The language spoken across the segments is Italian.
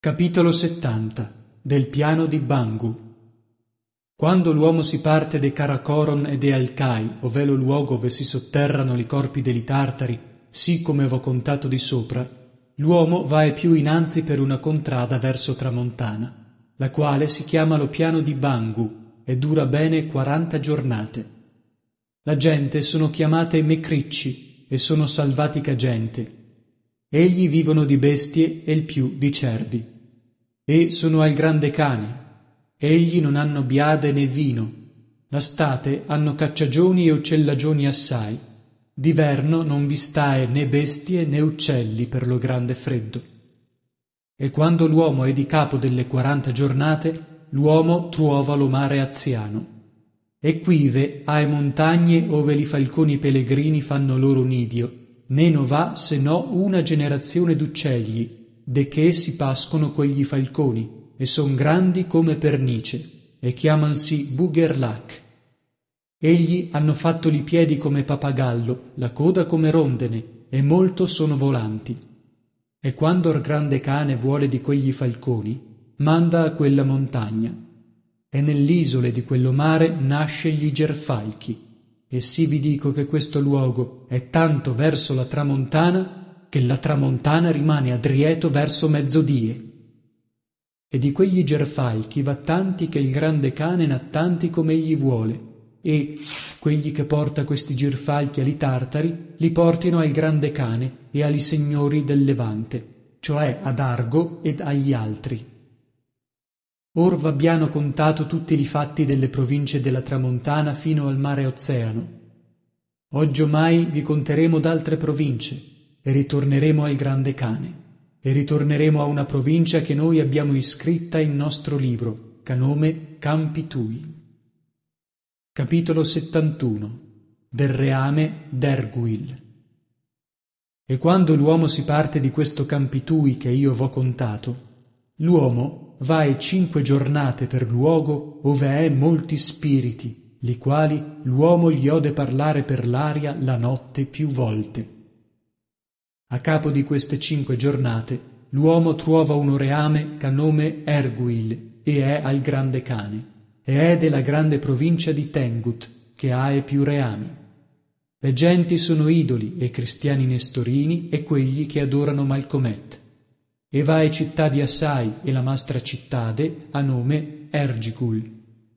Capitolo 70 del piano di Bangu. Quando l'uomo si parte de Karakoron e de Alcai, ov'è lo luogo ove si sotterrano li corpi degli tartari, sì come v'ho contato di sopra, l'uomo va e più innanzi per una contrada verso tramontana, la quale si chiama lo piano di Bangu e dura bene 40 giornate. La gente sono chiamate mecricci e sono salvatica gente. Egli vivono di bestie e il più di cervi. E sono al grande cane. Egli non hanno biade né vino. La state hanno cacciagioni e uccellagioni assai. D'inverno non vi stae né bestie né uccelli per lo grande freddo. E quando l'uomo è di capo delle 40 giornate, l'uomo truova lo mare aziano. E quive ha montagne ove li falconi pellegrini fanno loro nidio, né no va se no una generazione d'uccelli, de che si pascono quegli falconi, e son grandi come pernice, e chiamansi Bugerlach. Egli hanno fatto li piedi come papagallo, la coda come rondene, e molto sono volanti. E quando il grande cane vuole di quegli falconi, manda a quella montagna. E nell'isole di quello mare nasce gli gerfalchi, e sì vi dico che questo luogo è tanto verso la tramontana che la tramontana rimane a drieto verso mezzodie. E di quegli gerfalchi va tanti che il grande cane n'ha tanti come egli vuole, e quegli che porta questi gerfalchi ali tartari li portino al grande cane e ali signori del Levante, cioè ad Argo ed agli altri. Or v'abbiano contato tutti i fatti delle province della tramontana fino al mare Oceano. Oggiomai vi conteremo d'altre province, e ritorneremo al grande cane, e ritorneremo a una provincia che noi abbiamo iscritta in nostro libro, ca nome Campi Tui. Capitolo 71 del reame d'Erguil. E quando l'uomo si parte di questo Campi Tui che io v'ho contato, l'uomo va e 5 giornate per luogo ove è molti spiriti, li quali l'uomo gli ode parlare per l'aria la notte più volte. A capo di queste 5 giornate l'uomo truova un reame ca nome Erguil e è al grande cane, e è della grande provincia di Tengut, che ha e più reami. Le genti sono idoli e cristiani nestorini e quelli che adorano Malcomet. E va e città di Assai e la mastra cittade a nome Ergicul.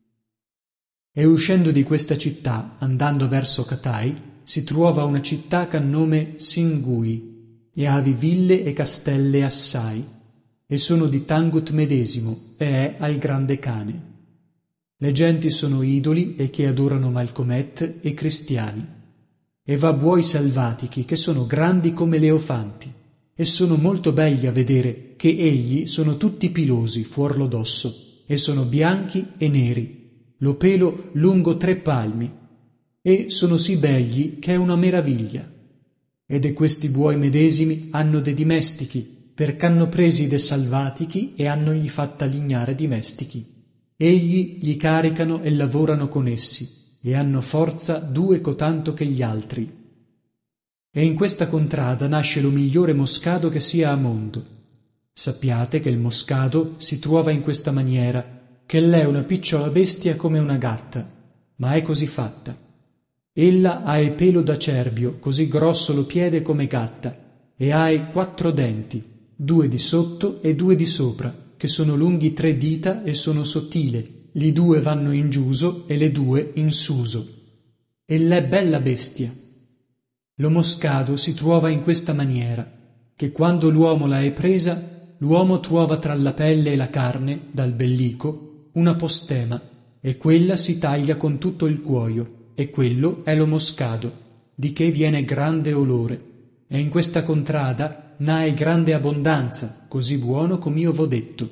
E uscendo di questa città, andando verso Catai, si truova una città ca nome Singui, e havi ville e castelle assai, e sono di Tangut medesimo, e è al grande cane. Le genti sono idoli e che adorano Malcomet e cristiani. E va buoi salvatichi che sono grandi come leofanti, e sono molto belli a vedere, che egli sono tutti pilosi fuor lo dosso, e sono bianchi e neri, lo pelo lungo 3 palmi, e sono sì begli che è una meraviglia. E de questi buoi medesimi hanno de dimestichi, perch'hanno presi de salvatichi e hanno gli fatta lignare dimestichi. Egli gli caricano e lavorano con essi, e hanno forza 2 cotanto che gli altri. E in questa contrada nasce lo migliore moscado che sia a mondo. Sappiate che il moscado si truova in questa maniera, che l'è una picciola bestia come una gatta, ma è così fatta. Ella ha e pelo da cervio, così grosso lo piede come gatta, e ha e 4 denti, 2 di sotto e 2 di sopra, che sono lunghi 3 dita e sono sottile, li 2 vanno in giuso e le 2 in suso. Ella è bella bestia. Lo moscado si truova in questa maniera, che quando l'uomo la è presa, l'uomo truova tra la pelle e la carne, dal bellico, una postema, e quella si taglia con tutto il cuoio, e quello è lo moscado, di che viene grande olore, e in questa contrada n'ha grande abbondanza, così buono com'io v'ho detto.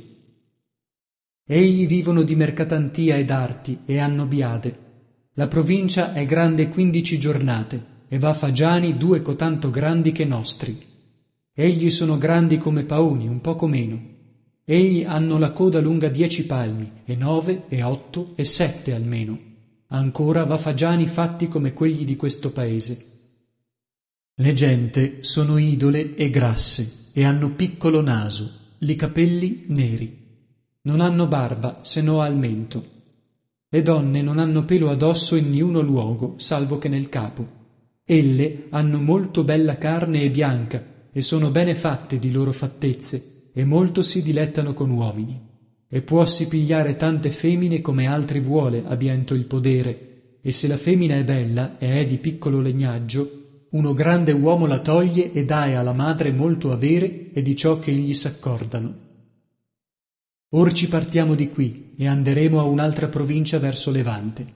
Egli vivono di mercatantia ed arti, e hanno biade. La provincia è grande 15 giornate, e va fagiani 2 cotanto grandi che nostri. Egli sono grandi come paoni, un poco meno. Egli hanno la coda lunga 10 palmi, e 9, e 8, e 7 almeno. Ancora va fagiani fatti come quelli di questo paese. Le gente sono idole e grasse, e hanno piccolo naso, li capelli neri. Non hanno barba se no al mento. Le donne non hanno pelo addosso in niuno luogo, salvo che nel capo. Elle hanno molto bella carne e bianca, e sono bene fatte di loro fattezze, e molto si dilettano con uomini. E puossi pigliare tante femmine come altri vuole, abiento il podere, e se la femmina è bella e è di piccolo legnaggio, uno grande uomo la toglie e dae alla madre molto avere e di ciò che egli s'accordano. Or ci partiamo di qui e anderemo a un'altra provincia verso Levante.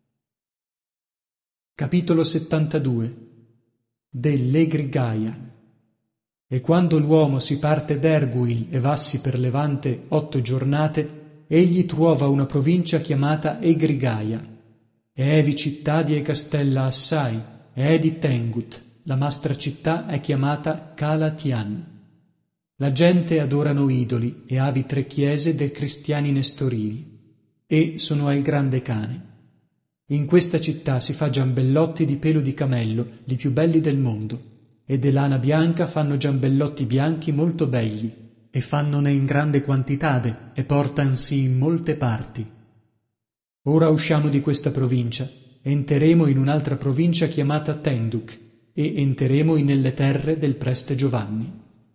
Capitolo 72 dell'Egrigaia. E quando l'uomo si parte d'Erguil e vassi per Levante 8 giornate, egli truova una provincia chiamata Egrigaia, e è vi città di e castella assai, e è di Tengut, la mastra città è chiamata Calatian. La gente adorano idoli, e havi 3 chiese de cristiani nestorini, e sono al grande cane. In questa città si fa giambellotti di pelo di camello, li più belli del mondo, e de lana bianca fanno giambellotti bianchi molto belli, e fannone in grande quantitade, e portansi in molte parti. Ora usciamo di questa provincia, enteremo in un'altra provincia chiamata Tenduk, e enteremo nelle terre del preste Giovanni.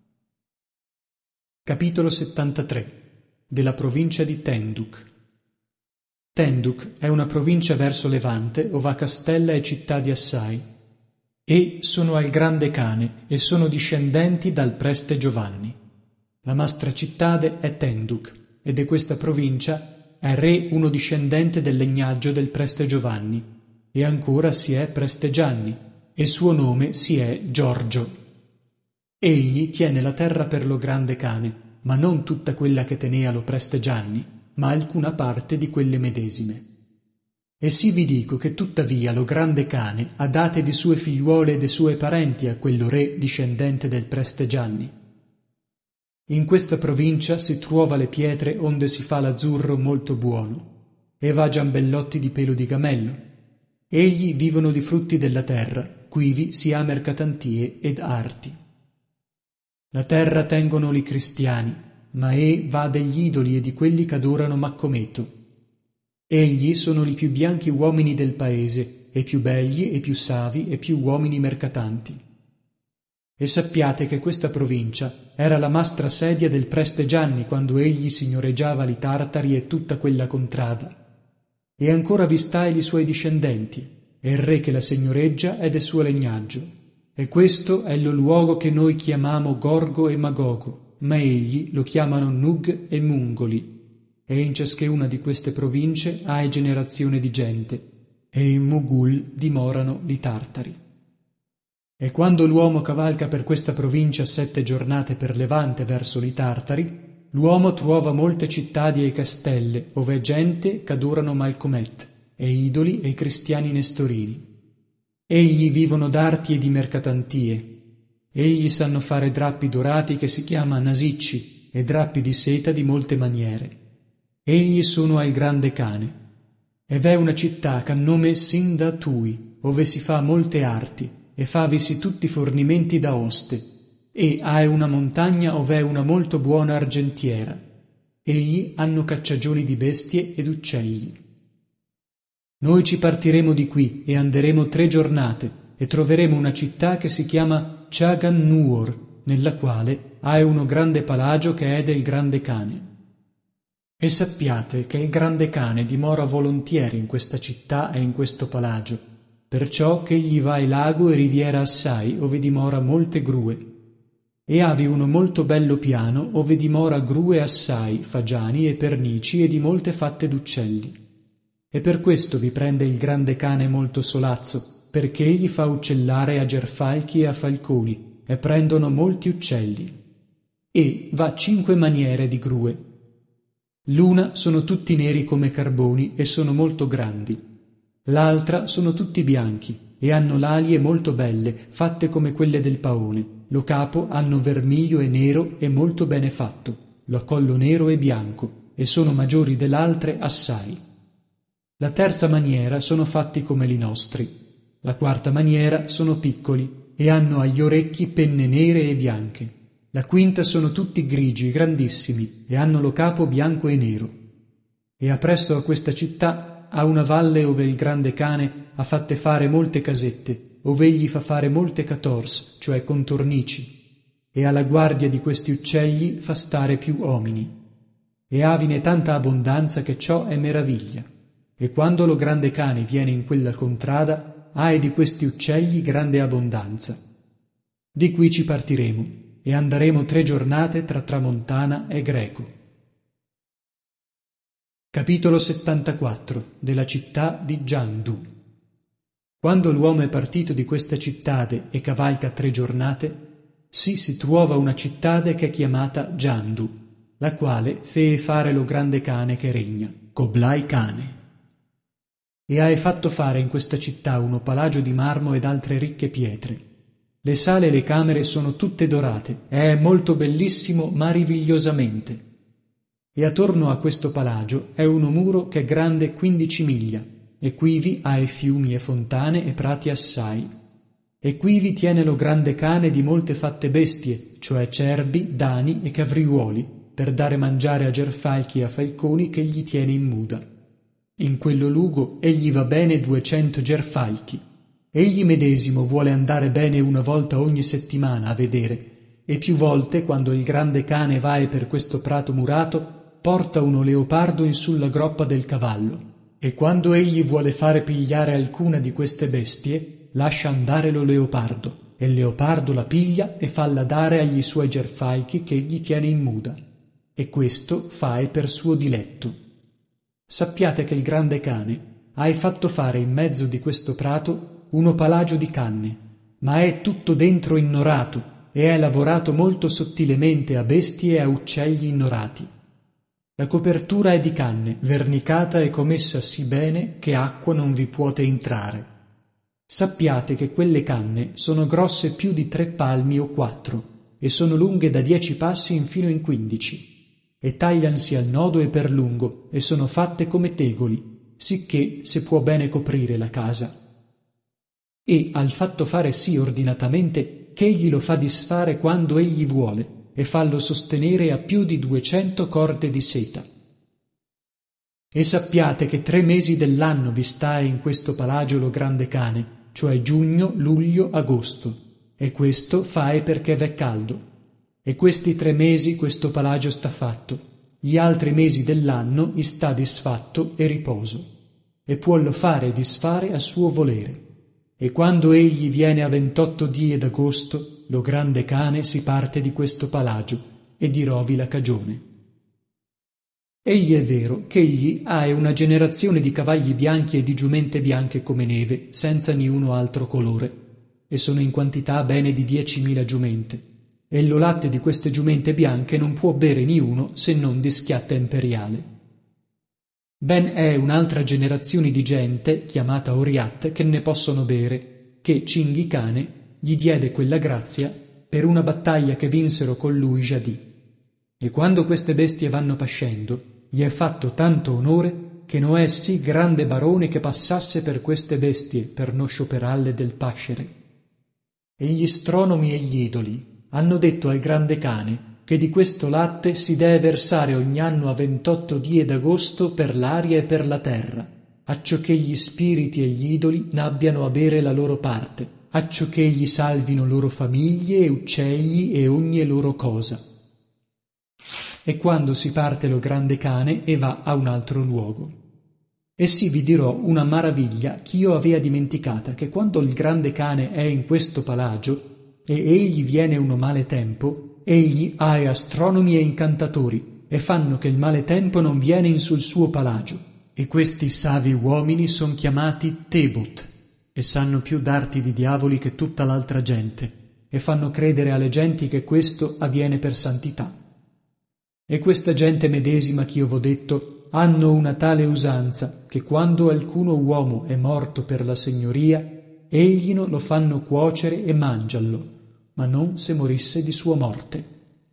Capitolo 73 della provincia di Tenduk. Tenduk è una provincia verso Levante, ova castella e città di assai, e sono al grande cane, e sono discendenti dal preste Giovanni. La mastra cittade è Tenduk, ed è questa provincia è re uno discendente del legnaggio del preste Giovanni, e ancora si è preste Gianni, e suo nome si è Giorgio. Egli tiene la terra per lo grande cane, ma non tutta quella che tenea lo preste Gianni, ma alcuna parte di quelle medesime. E sì vi dico che tuttavia lo grande cane ha date di sue figliuole e de sue parenti a quello re discendente del preste Gianni. In questa provincia si truova le pietre onde si fa l'azzurro molto buono, e va giambellotti di pelo di camello. Egli vivono di frutti della terra, quivi si ha mercatantie ed arti. La terra tengono li cristiani, ma va degli idoli e di quelli che adorano Maccometo. Egli sono li più bianchi uomini del paese, e più begli e più savi e più uomini mercatanti. E sappiate che questa provincia era la mastra sedia del preste Gianni quando egli signoreggiava li Tartari e tutta quella contrada. E ancora vi sta i suoi discendenti, e il re che la signoreggia è del suo legnaggio. E questo è lo luogo che noi chiamamo Gorgo e Magogo, ma egli lo chiamano Nug e Mungoli. E in ciaschuna di queste province hai generazione di gente, e in Mugul dimorano li Tartari. E quando l'uomo cavalca per questa provincia 7 giornate per Levante verso li Tartari, l'uomo truova molte cittadi e castelle, ove è gente ch'adorano Malcomet, e idoli e cristiani nestorini. Egli vivono d'arti e di mercatantie. Egli sanno fare drappi dorati che si chiama nasicci, e drappi di seta di molte maniere. Egli sono al grande cane. E v'è una città ch'ha nome Sindatui, ove si fa molte arti, e favisi tutti fornimenti da oste, e ha una montagna ove è una molto buona argentiera. Egli hanno cacciagioni di bestie ed uccelli. Noi ci partiremo di qui e anderemo 3 giornate e troveremo una città che si chiama Chagan Nuor, nella quale ha uno grande palagio che è del grande cane. E sappiate che il grande cane dimora volontieri in questa città e in questo palagio, perciò che gli va e lago e riviera assai, ove dimora molte grue. E havi uno molto bello piano, ove dimora grue assai, fagiani e pernici e di molte fatte d'uccelli. E per questo vi prende il grande cane molto solazzo, perché egli fa uccellare a gerfalchi e a falconi, e prendono molti uccelli. E va 5 maniere di grue. L'una sono tutti neri come carboni e sono molto grandi. L'altra sono tutti bianchi e hanno l'alie molto belle, fatte come quelle del paone. Lo capo hanno vermiglio e nero e molto bene fatto, lo collo nero e bianco, e sono maggiori dell'altre assai. La terza maniera sono fatti come li nostri. La quarta maniera sono piccoli e hanno agli orecchi penne nere e bianche. La quinta sono tutti grigi, grandissimi, e hanno lo capo bianco e nero. E appresso a questa città ha una valle ove il grande cane ha fatte fare molte casette, ove egli fa fare molte cators, cioè contornici, e alla guardia di questi uccelli fa stare più uomini. E avine tanta abbondanza che ciò è meraviglia. E quando lo grande cane viene in quella contrada, ha di questi uccelli grande abbondanza. Di qui ci partiremo, e anderemo 3 giornate tra Tramontana e Greco. Capitolo 74 della città di Giandu. Quando l'uomo è partito di questa cittade e cavalca 3 giornate, si trova una cittade che è chiamata Giandu, la quale fee fare lo grande cane che regna, Coblai cane. E ha fatto fare in questa città uno palagio di marmo ed altre ricche pietre. Le sale e le camere sono tutte dorate, e è molto bellissimo maravigliosamente. E attorno a questo palagio è uno muro che è grande 15 miglia, e quivi ha fiumi e fontane e prati assai. E quivi tiene lo grande cane di molte fatte bestie, cioè cerbi, dani e cavriuoli, per dare mangiare a gerfalchi e a falconi che gli tiene in muda. In quello lugo egli va bene 200 gerfalchi. Egli medesimo vuole andare bene una volta ogni settimana a vedere, e più volte, quando il grande cane va per questo prato murato, porta uno leopardo in sulla groppa del cavallo, e quando egli vuole fare pigliare alcuna di queste bestie, lascia andare lo leopardo, e il leopardo la piglia e falla dare agli suoi gerfalchi che egli tiene in muda, e questo fae per suo diletto. Sappiate che il grande cane ha fatto fare in mezzo di questo prato uno palagio di canne, ma è tutto dentro innorato, e è lavorato molto sottilemente a bestie e a uccelli innorati. La copertura è di canne, vernicata e comessa sì bene che acqua non vi puote entrare. Sappiate che quelle canne sono grosse più di 3 palmi o 4, e sono lunghe da 10 passi infino in 15, e tagliansi al nodo e per lungo, e sono fatte come tegoli, sicché se può bene coprire la casa. E al fatto fare sì ordinatamente che egli lo fa disfare quando egli vuole, e fallo sostenere a più di 200 corde di seta. E sappiate che 3 mesi dell'anno vi sta in questo palagio lo grande cane, cioè giugno, luglio, agosto, e questo fae perché v'è caldo. E questi 3 mesi questo palagio sta fatto, gli altri mesi dell'anno gli sta disfatto e riposo, e puollo fare e disfare a suo volere. E quando egli viene a 28 die d'agosto, lo grande cane si parte di questo palagio e dirovi la cagione. Egli è vero che egli ha una generazione di cavalli bianchi e di giumente bianche come neve, senza niuno altro colore, e sono in quantità bene di 10.000 giumente, e lo latte di queste giumente bianche non può bere niuno se non di schiatta imperiale. Ben è un'altra generazione di gente, chiamata Oriat, che ne possono bere, che Cinghi cane gli diede quella grazia per una battaglia che vinsero con lui Giadì. E quando queste bestie vanno pascendo, gli è fatto tanto onore che no è sì grande barone che passasse per queste bestie per no scioperalle del pascere. E gli stronomi e gli idoli hanno detto al grande cane che di questo latte si deve versare ogni anno a 28 die d'agosto per l'aria e per la terra, acciò che gli spiriti e gli idoli n'abbiano a bere la loro parte, acciò che gli salvino loro famiglie e uccelli e ogni loro cosa. E quando si parte lo grande cane e va a un altro luogo. E sì vi dirò una maraviglia ch'io avea dimenticata, che quando il grande cane è in questo palagio e egli viene uno male tempo, egli ha astronomi e incantatori e fanno che il male tempo non viene in sul suo palagio, e questi savi uomini son chiamati Tebot e sanno più d'arti di diavoli che tutta l'altra gente, e fanno credere alle genti che questo avviene per santità. E questa gente medesima ch'io v'ho detto hanno una tale usanza che quando alcuno uomo è morto per la signoria, egli lo fanno cuocere e mangiallo, ma non se morisse di sua morte.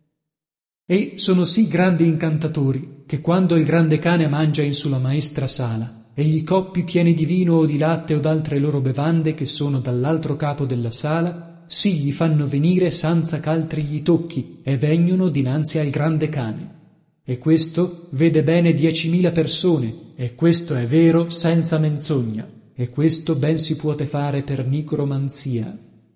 E sono sì grandi incantatori che quando il grande cane mangia in sulla maestra sala e gli coppi pieni di vino o di latte o d'altre loro bevande che sono dall'altro capo della sala, sì gli fanno venire senza ch'altri gli tocchi, e vegnono dinanzi al grande cane. E questo vede bene 10.000 persone, e questo è vero senza menzogna, e questo ben si puote fare per nicromanzia.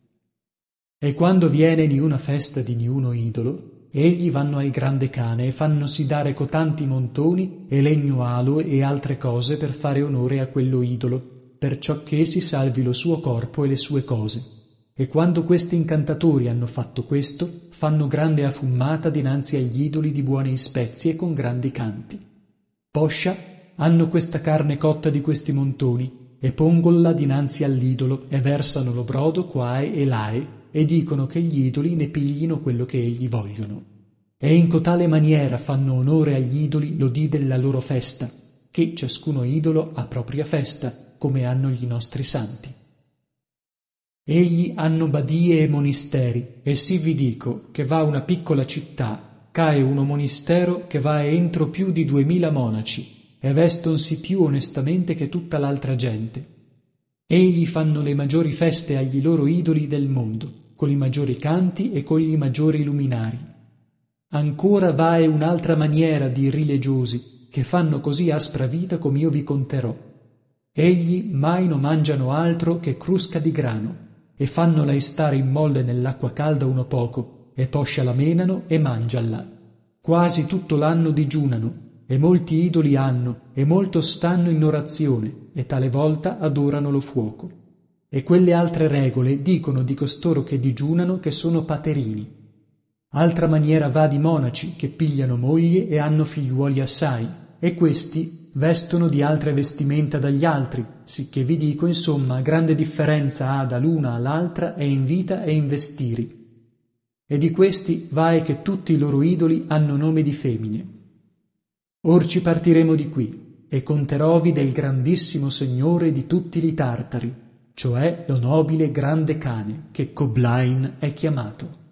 E quando viene niuna festa di niuno idolo, egli vanno al grande cane e fannosi dare cotanti montoni e legno aloe e altre cose per fare onore a quello idolo, perciò che si salvi lo suo corpo e le sue cose. E quando questi incantatori hanno fatto questo, fanno grande affumata dinanzi agli idoli di buone spezie con grandi canti. Poscia hanno questa carne cotta di questi montoni e pongolla dinanzi all'idolo e versano lo brodo quae e lae e dicono che gli idoli ne piglino quello che egli vogliono. E in cotale maniera fanno onore agli idoli lo dì della loro festa, che ciascuno idolo ha propria festa, come hanno gli nostri santi. Egli hanno badie e monisteri, e sì vi dico che va una piccola città, cae uno monistero che va entro più di 2000 monaci, e vestonsi più onestamente che tutta l'altra gente. Egli fanno le maggiori feste agli loro idoli del mondo, con i maggiori canti e con gli maggiori luminari. Ancora vae un'altra maniera di religiosi, che fanno così aspra vita come io vi conterò. Egli mai non mangiano altro che crusca di grano, e fannola stare in molle nell'acqua calda uno poco, e poscia la menano e mangialla. Quasi tutto l'anno digiunano, e molti idoli hanno, e molto stanno in orazione, e tale volta adorano lo fuoco. E quelle altre regole dicono di costoro che digiunano che sono paterini. Altra maniera va di monaci che pigliano moglie e hanno figliuoli assai, e questi vestono di altre vestimenta dagli altri, sicché vi dico insomma grande differenza ha da l'una all'altra e in vita e in vestiri. E di questi vae che tutti i loro idoli hanno nome di femmine. Or ci partiremo di qui, e conterovi del grandissimo Signore di tutti li tartari, cioè lo nobile grande cane, che Coblain è chiamato.